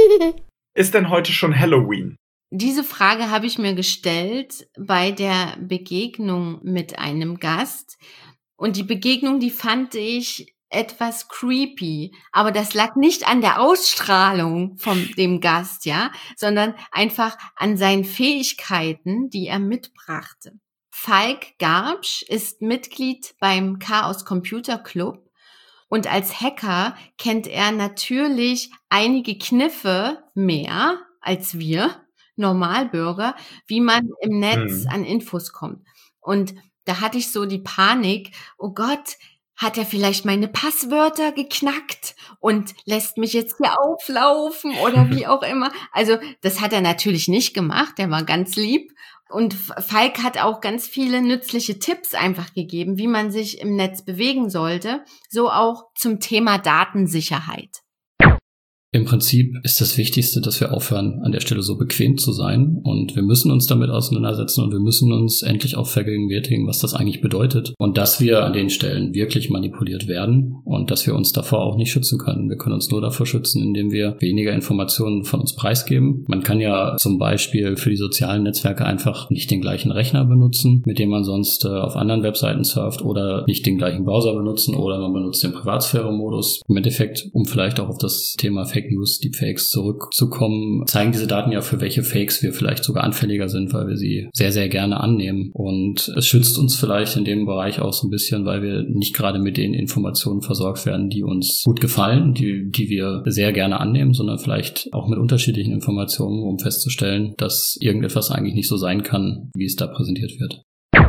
Ist denn heute schon Halloween? Diese Frage habe ich mir gestellt bei der Begegnung mit einem Gast. Und die Begegnung, die fand ich etwas creepy. Aber das lag nicht an der Ausstrahlung von dem Gast, ja, sondern einfach an seinen Fähigkeiten, die er mitbrachte. Falk Garbsch ist Mitglied beim Chaos Computer Club. Und als Hacker kennt er natürlich einige Kniffe mehr als wir Normalbürger, wie man im Netz an Infos kommt. Und da hatte ich so die Panik, oh Gott, hat er vielleicht meine Passwörter geknackt und lässt mich jetzt hier auflaufen oder wie auch immer. Also das hat er natürlich nicht gemacht, der war ganz lieb. Und Falk hat auch ganz viele nützliche Tipps einfach gegeben, wie man sich im Netz bewegen sollte, so auch zum Thema Datensicherheit. Im Prinzip ist das Wichtigste, dass wir aufhören, an der Stelle so bequem zu sein. Und wir müssen uns damit auseinandersetzen und wir müssen uns endlich auch vergegenwärtigen, was das eigentlich bedeutet. Und dass wir an den Stellen wirklich manipuliert werden und dass wir uns davor auch nicht schützen können. Wir können uns nur davor schützen, indem wir weniger Informationen von uns preisgeben. Man kann ja zum Beispiel für die sozialen Netzwerke einfach nicht den gleichen Rechner benutzen, mit dem man sonst auf anderen Webseiten surft, oder nicht den gleichen Browser benutzen, oder man benutzt den Privatsphäre-Modus. Im Endeffekt, um vielleicht auch auf das Thema Fake News, Deepfakes zurückzukommen, zeigen diese Daten ja, für welche Fakes wir vielleicht sogar anfälliger sind, weil wir sie sehr, sehr gerne annehmen. Und es schützt uns vielleicht in dem Bereich auch so ein bisschen, weil wir nicht gerade mit den Informationen versorgt werden, die uns gut gefallen, die wir sehr gerne annehmen, sondern vielleicht auch mit unterschiedlichen Informationen, um festzustellen, dass irgendetwas eigentlich nicht so sein kann, wie es da präsentiert wird.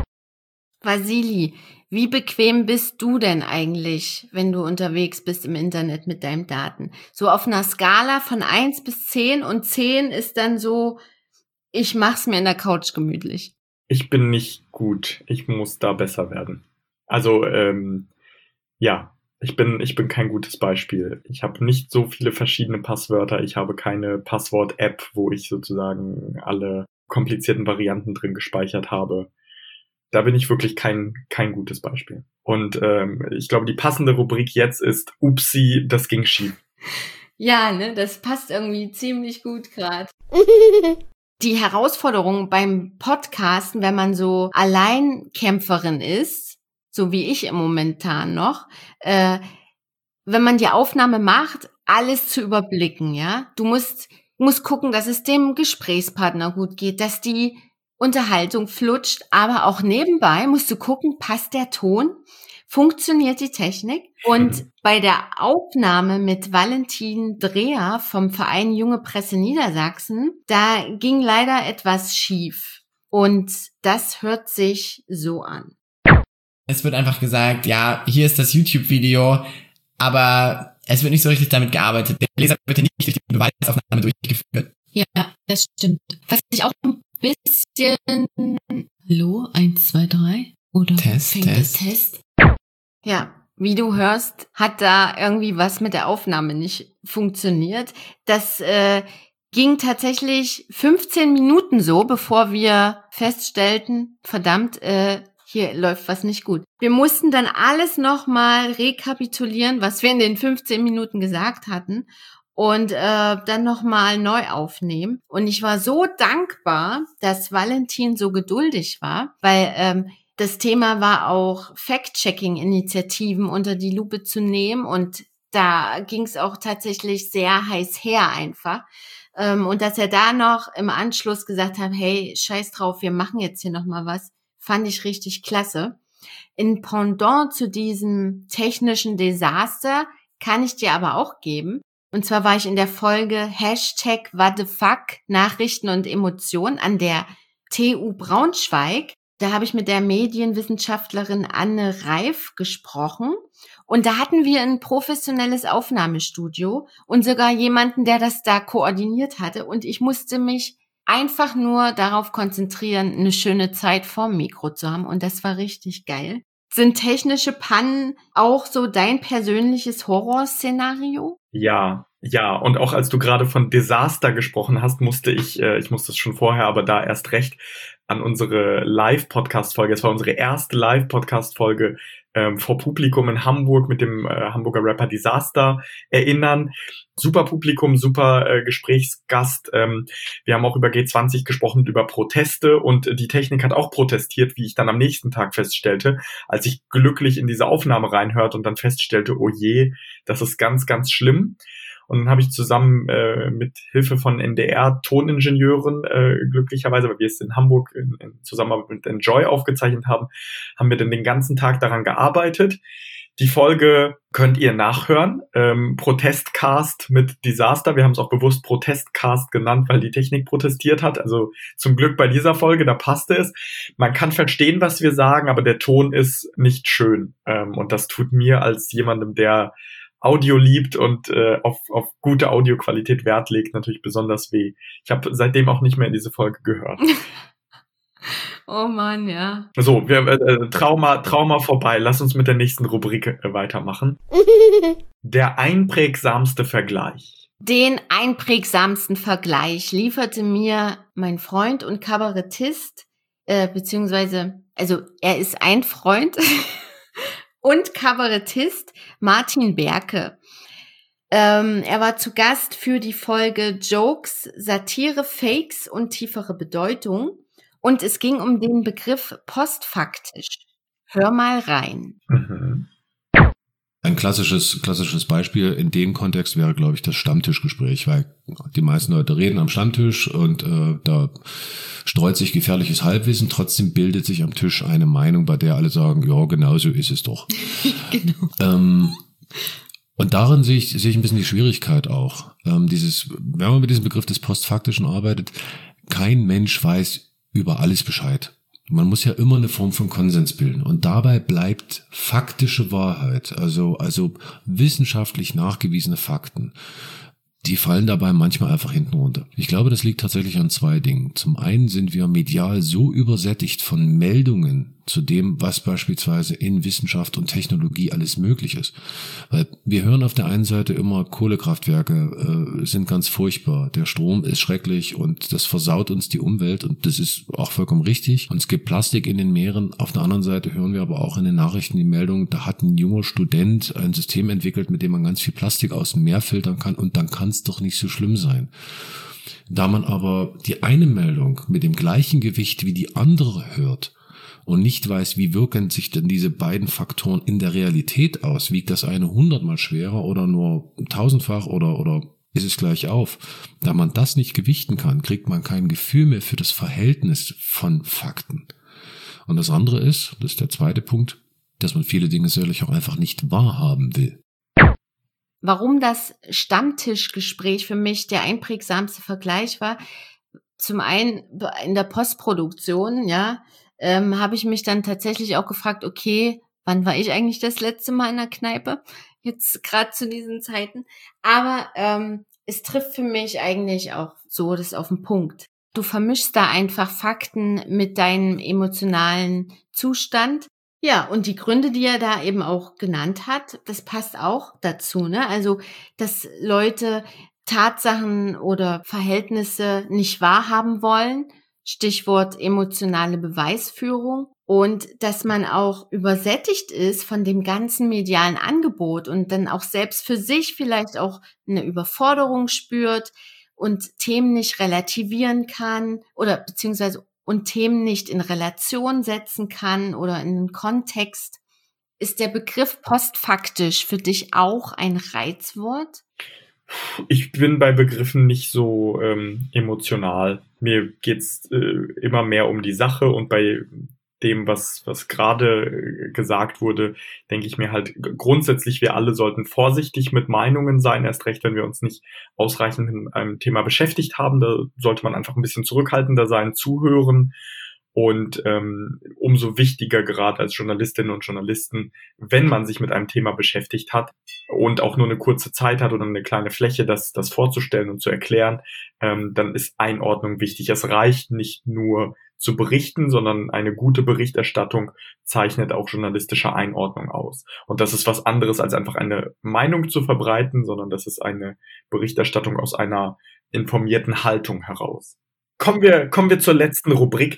Vasili, wie bequem bist du denn eigentlich, wenn du unterwegs bist im Internet mit deinen Daten? So auf einer Skala von 1 bis 10 und 10 ist dann so, ich mach's mir in der Couch gemütlich. Ich bin nicht gut. Ich muss da besser werden. Also, ja, ich bin kein gutes Beispiel. Ich habe nicht so viele verschiedene Passwörter. Ich habe keine Passwort-App, wo ich sozusagen alle komplizierten Varianten drin gespeichert habe. Da bin ich wirklich kein gutes Beispiel. Und ich glaube, die passende Rubrik jetzt ist Upsi, das ging schief. Ja, ne, das passt irgendwie ziemlich gut gerade. Die Herausforderung beim Podcasten, wenn man so Alleinkämpferin ist, so wie ich im Momentan noch, wenn man die Aufnahme macht, alles zu überblicken, ja. Du musst gucken, dass es dem Gesprächspartner gut geht, dass die Unterhaltung flutscht, aber auch nebenbei musst du gucken, passt der Ton, funktioniert die Technik? Und bei der Aufnahme mit Valentin Dreher vom Verein Junge Presse Niedersachsen, da ging leider etwas schief. Und das hört sich so an. Es wird einfach gesagt, ja, hier ist das YouTube-Video, aber es wird nicht so richtig damit gearbeitet. Der Leser wird hier nicht durch die Beweisaufnahme durchgeführt. Ja, das stimmt. Was ich auch bisschen. Hallo, 1, 2, 3? Oder fängt das Test? Ja, wie du hörst, hat da irgendwie was mit der Aufnahme nicht funktioniert. Das ging tatsächlich 15 Minuten so, bevor wir feststellten, verdammt, hier läuft was nicht gut. Wir mussten dann alles nochmal rekapitulieren, was wir in den 15 Minuten gesagt hatten. Und dann nochmal neu aufnehmen. Und ich war so dankbar, dass Valentin so geduldig war, weil das Thema war auch Fact-Checking-Initiativen unter die Lupe zu nehmen. Und da ging es auch tatsächlich sehr heiß her einfach. Und dass er da noch im Anschluss gesagt hat, hey, scheiß drauf, wir machen jetzt hier nochmal was, fand ich richtig klasse. In Pendant zu diesem technischen Desaster kann ich dir aber auch geben. Und zwar war ich in der Folge #WhatTheFuck Nachrichten und Emotionen an der TU Braunschweig. Da habe ich mit der Medienwissenschaftlerin Anne Reif gesprochen. Und da hatten wir ein professionelles Aufnahmestudio und sogar jemanden, der das da koordiniert hatte. Und ich musste mich einfach nur darauf konzentrieren, eine schöne Zeit vorm Mikro zu haben. Und das war richtig geil. Sind technische Pannen auch so dein persönliches Horrorszenario? Ja. Und auch als du gerade von Desaster gesprochen hast, musste ich musste es schon vorher, aber da erst recht an unsere Live-Podcast-Folge. Es war unsere erste Live-Podcast-Folge vor Publikum in Hamburg mit dem Hamburger Rapper Disaster erinnern. Super Publikum, super Gesprächsgast. Wir haben auch über G20 gesprochen, über Proteste, und die Technik hat auch protestiert, wie ich dann am nächsten Tag feststellte, als ich glücklich in diese Aufnahme reinhörte und dann feststellte, oh je, das ist ganz, ganz schlimm. Und dann habe ich zusammen mit Hilfe von NDR-Toningenieuren, glücklicherweise, weil wir es in Hamburg in Zusammenarbeit mit Enjoy aufgezeichnet haben, haben wir dann den ganzen Tag daran gearbeitet. Die Folge könnt ihr nachhören. Protestcast mit Disaster. Wir haben es auch bewusst Protestcast genannt, weil die Technik protestiert hat. Also zum Glück bei dieser Folge, da passte es. Man kann verstehen, was wir sagen, aber der Ton ist nicht schön. Und das tut mir als jemandem, der Audio liebt und auf gute Audioqualität Wert legt, natürlich besonders weh. Ich habe seitdem auch nicht mehr in diese Folge gehört. Oh Mann, ja. So, Trauma vorbei. Lass uns mit der nächsten Rubrik weitermachen. Der einprägsamste Vergleich. Den einprägsamsten Vergleich lieferte mir mein Freund und Kabarettist, beziehungsweise, also er ist ein Freund und Kabarettist, Martin Berke. Er war zu Gast für die Folge Jokes, Satire, Fakes und tiefere Bedeutung. Und es ging um den Begriff postfaktisch. Hör mal rein. Mhm. Ein klassisches Beispiel in dem Kontext wäre, glaube ich, das Stammtischgespräch, weil die meisten Leute reden am Stammtisch und da streut sich gefährliches Halbwissen, trotzdem bildet sich am Tisch eine Meinung, bei der alle sagen, ja, genau so ist es doch. Genau. Und darin sehe ich ein bisschen die Schwierigkeit auch. Wenn man mit diesem Begriff des Postfaktischen arbeitet, kein Mensch weiß über alles Bescheid. Man muss ja immer eine Form von Konsens bilden. Und dabei bleibt faktische Wahrheit, also wissenschaftlich nachgewiesene Fakten, die fallen dabei manchmal einfach hinten runter. Ich glaube, das liegt tatsächlich an zwei Dingen. Zum einen sind wir medial so übersättigt von Meldungen zu dem, was beispielsweise in Wissenschaft und Technologie alles möglich ist. Weil wir hören auf der einen Seite immer, Kohlekraftwerke sind ganz furchtbar, der Strom ist schrecklich und das versaut uns die Umwelt und das ist auch vollkommen richtig. Und es gibt Plastik in den Meeren. Auf der anderen Seite hören wir aber auch in den Nachrichten die Meldung, da hat ein junger Student ein System entwickelt, mit dem man ganz viel Plastik aus dem Meer filtern kann und dann kann es doch nicht so schlimm sein. Da man aber die eine Meldung mit dem gleichen Gewicht wie die andere hört und nicht weiß, wie wirken sich denn diese beiden Faktoren in der Realität aus, wiegt das eine 100-mal schwerer oder nur 1000-fach oder ist es gleich auf? Da man das nicht gewichten kann, kriegt man kein Gefühl mehr für das Verhältnis von Fakten. Und das andere ist, das ist der zweite Punkt, dass man viele Dinge sicherlich auch einfach nicht wahrhaben will. Warum das Stammtischgespräch für mich der einprägsamste Vergleich war, zum einen in der Postproduktion, ja, habe ich mich dann tatsächlich auch gefragt, okay, wann war ich eigentlich das letzte Mal in der Kneipe? Jetzt gerade zu diesen Zeiten. Aber es trifft für mich eigentlich auch so das auf den Punkt. Du vermischst da einfach Fakten mit deinem emotionalen Zustand. Ja, und die Gründe, die er da eben auch genannt hat, das passt auch dazu, ne? Also, dass Leute Tatsachen oder Verhältnisse nicht wahrhaben wollen, Stichwort emotionale Beweisführung, und dass man auch übersättigt ist von dem ganzen medialen Angebot und dann auch selbst für sich vielleicht auch eine Überforderung spürt und Themen nicht relativieren kann oder beziehungsweise und Themen nicht in Relation setzen kann oder in einen Kontext. Ist der Begriff postfaktisch für dich auch ein Reizwort? Ich bin bei Begriffen nicht so emotional. Mir geht's immer mehr um die Sache und bei dem, was gerade gesagt wurde, denke ich mir halt grundsätzlich, wir alle sollten vorsichtig mit Meinungen sein, erst recht, wenn wir uns nicht ausreichend mit einem Thema beschäftigt haben. Da sollte man einfach ein bisschen zurückhaltender sein, zuhören. Und umso wichtiger gerade als Journalistinnen und Journalisten, wenn man sich mit einem Thema beschäftigt hat und auch nur eine kurze Zeit hat oder eine kleine Fläche, das vorzustellen und zu erklären, dann ist Einordnung wichtig. Es reicht nicht nur zu berichten, sondern eine gute Berichterstattung zeichnet auch journalistische Einordnung aus. Und das ist was anderes, als einfach eine Meinung zu verbreiten, sondern das ist eine Berichterstattung aus einer informierten Haltung heraus. Kommen wir zur letzten Rubrik.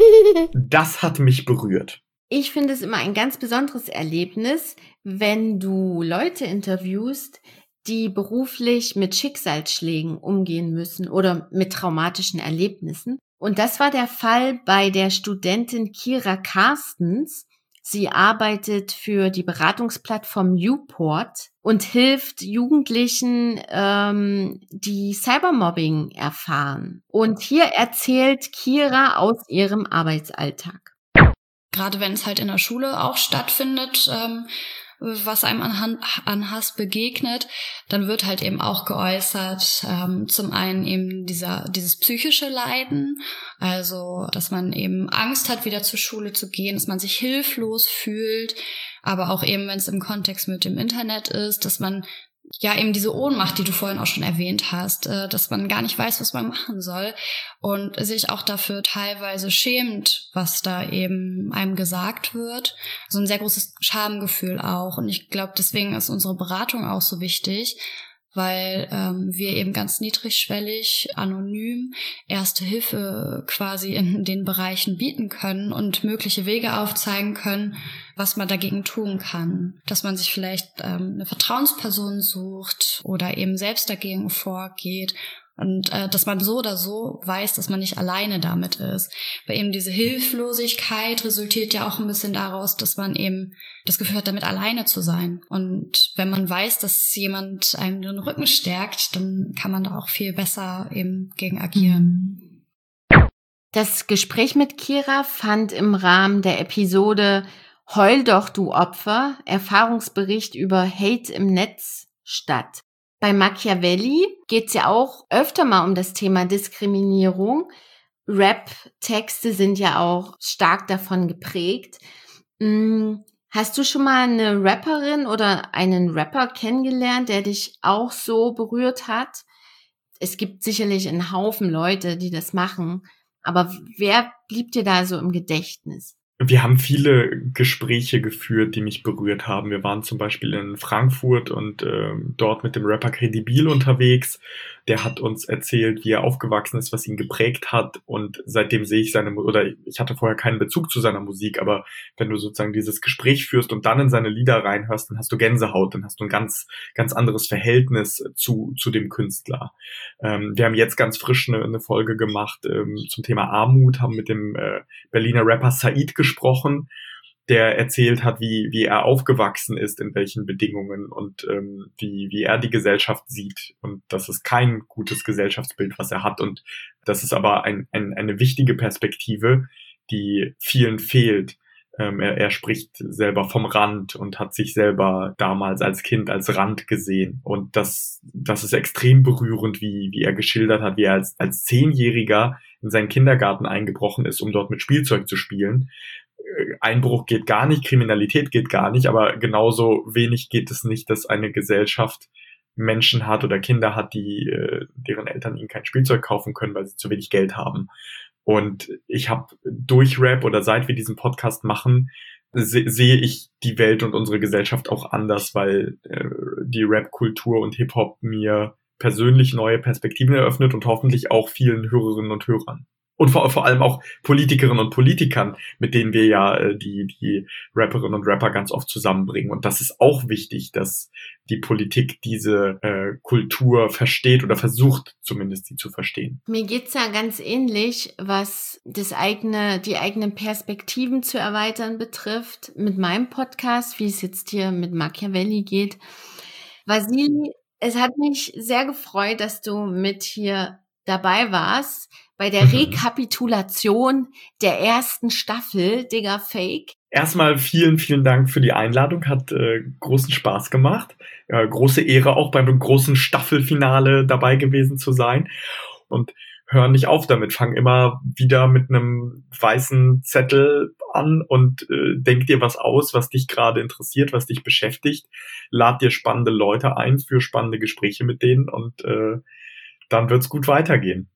Das hat mich berührt. Ich finde es immer ein ganz besonderes Erlebnis, wenn du Leute interviewst, die beruflich mit Schicksalsschlägen umgehen müssen oder mit traumatischen Erlebnissen. Und das war der Fall bei der Studentin Kira Carstens. Sie arbeitet für die Beratungsplattform Uport und hilft Jugendlichen, die Cybermobbing erfahren. Und hier erzählt Kira aus ihrem Arbeitsalltag. Gerade wenn es halt in der Schule auch stattfindet, was einem an Hass begegnet, dann wird halt eben auch geäußert, zum einen eben dieses psychische Leiden, also dass man eben Angst hat, wieder zur Schule zu gehen, dass man sich hilflos fühlt, aber auch eben, wenn es im Kontext mit dem Internet ist, dass man ja eben diese Ohnmacht, die du vorhin auch schon erwähnt hast, dass man gar nicht weiß, was man machen soll und sich auch dafür teilweise schämt, was da eben einem gesagt wird. Also ein sehr großes Schamgefühl auch. Und ich glaube, deswegen ist unsere Beratung auch so wichtig, weil wir eben ganz niedrigschwellig, anonym Erste Hilfe quasi in den Bereichen bieten können und mögliche Wege aufzeigen können, was man dagegen tun kann. Dass man sich vielleicht eine Vertrauensperson sucht oder eben selbst dagegen vorgeht. Und dass man so oder so weiß, dass man nicht alleine damit ist. Weil eben diese Hilflosigkeit resultiert ja auch ein bisschen daraus, dass man eben das Gefühl hat, damit alleine zu sein. Und wenn man weiß, dass jemand einem den Rücken stärkt, dann kann man da auch viel besser eben gegen agieren. Das Gespräch mit Kira fand im Rahmen der Episode Heul doch, du Opfer, Erfahrungsbericht über Hate im Netz statt. Bei Machiavelli geht's ja auch öfter mal um das Thema Diskriminierung. Rap-Texte sind ja auch stark davon geprägt. Hast du schon mal eine Rapperin oder einen Rapper kennengelernt, der dich auch so berührt hat? Es gibt sicherlich einen Haufen Leute, die das machen. Aber wer blieb dir da so im Gedächtnis? Wir haben viele Gespräche geführt, die mich berührt haben. Wir waren zum Beispiel in Frankfurt und dort mit dem Rapper Credibil unterwegs. Der hat uns erzählt, wie er aufgewachsen ist, was ihn geprägt hat. Und seitdem sehe ich ich hatte vorher keinen Bezug zu seiner Musik, aber wenn du sozusagen dieses Gespräch führst und dann in seine Lieder reinhörst, dann hast du Gänsehaut, dann hast du ein ganz, ganz anderes Verhältnis zu dem Künstler. Wir haben jetzt ganz frisch eine Folge gemacht zum Thema Armut, haben mit dem Berliner Rapper Said gesprochen, der erzählt hat, wie er aufgewachsen ist, in welchen Bedingungen und wie er die Gesellschaft sieht. Und das ist kein gutes Gesellschaftsbild, was er hat. Und das ist aber eine wichtige Perspektive, die vielen fehlt. Er spricht selber vom Rand und hat sich selber damals als Kind als Rand gesehen. Und das ist extrem berührend, wie er geschildert hat, wie er als 10-Jähriger in seinen Kindergarten eingebrochen ist, um dort mit Spielzeug zu spielen. Einbruch geht gar nicht, Kriminalität geht gar nicht, aber genauso wenig geht es nicht, dass eine Gesellschaft Menschen hat oder Kinder hat, deren Eltern ihnen kein Spielzeug kaufen können, weil sie zu wenig Geld haben. Und ich habe durch Rap oder seit wir diesen Podcast machen, sehe ich die Welt und unsere Gesellschaft auch anders, weil die Rap-Kultur und Hip-Hop mir persönlich neue Perspektiven eröffnet und hoffentlich auch vielen Hörerinnen und Hörern. Und vor allem auch Politikerinnen und Politikern, mit denen wir ja die Rapperinnen und Rapper ganz oft zusammenbringen. Und das ist auch wichtig, dass die Politik diese Kultur versteht oder versucht zumindest, sie zu verstehen. Mir geht's ja ganz ähnlich, was die eigenen Perspektiven zu erweitern betrifft, mit meinem Podcast, wie es jetzt hier mit Machiavelli geht. Vasili, es hat mich sehr gefreut, dass du mit hier dabei warst bei der Rekapitulation der ersten Staffel Digga Fake. Erstmal vielen, vielen Dank für die Einladung, hat großen Spaß gemacht. Große Ehre auch beim großen Staffelfinale dabei gewesen zu sein. Und hör nicht auf damit, fang immer wieder mit einem weißen Zettel an und denk dir was aus, was dich gerade interessiert, was dich beschäftigt. Lad dir spannende Leute ein für spannende Gespräche mit denen und dann wird's gut weitergehen.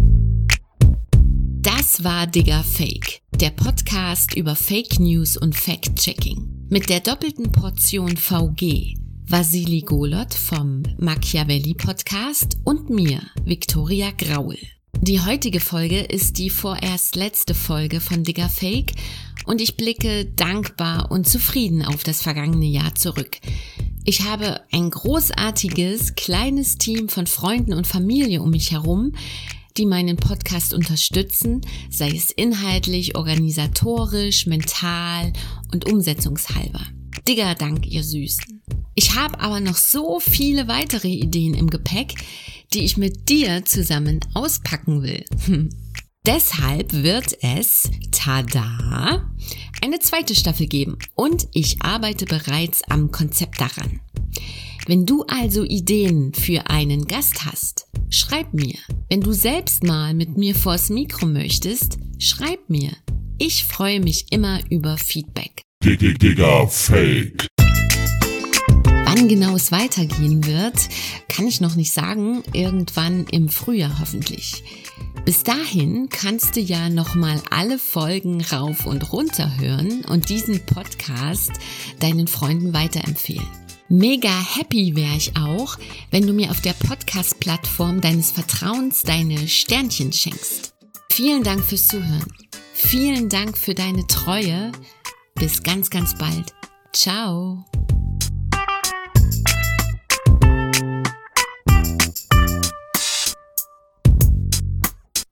Das war Digga Fake, der Podcast über Fake News und Fact-Checking. Mit der doppelten Portion VG, Vasili Golot vom Machiavelli Podcast und mir, Viktoria Graul. Die heutige Folge ist die vorerst letzte Folge von Digga Fake und ich blicke dankbar und zufrieden auf das vergangene Jahr zurück. Ich habe ein großartiges, kleines Team von Freunden und Familie um mich herum, die meinen Podcast unterstützen, sei es inhaltlich, organisatorisch, mental und umsetzungshalber. Digga Dank, ihr Süßen. Ich habe aber noch so viele weitere Ideen im Gepäck, die ich mit dir zusammen auspacken will. Deshalb wird es, tada, eine zweite Staffel geben und ich arbeite bereits am Konzept daran. Wenn du also Ideen für einen Gast hast, schreib mir. Wenn du selbst mal mit mir vors Mikro möchtest, schreib mir. Ich freue mich immer über Feedback. Digga, Fake. Wann genau es weitergehen wird, kann ich noch nicht sagen. Irgendwann im Frühjahr hoffentlich. Bis dahin kannst du ja nochmal alle Folgen rauf und runter hören und diesen Podcast deinen Freunden weiterempfehlen. Mega happy wäre ich auch, wenn du mir auf der Podcast-Plattform deines Vertrauens deine Sternchen schenkst. Vielen Dank fürs Zuhören. Vielen Dank für deine Treue. Bis ganz, ganz bald. Ciao.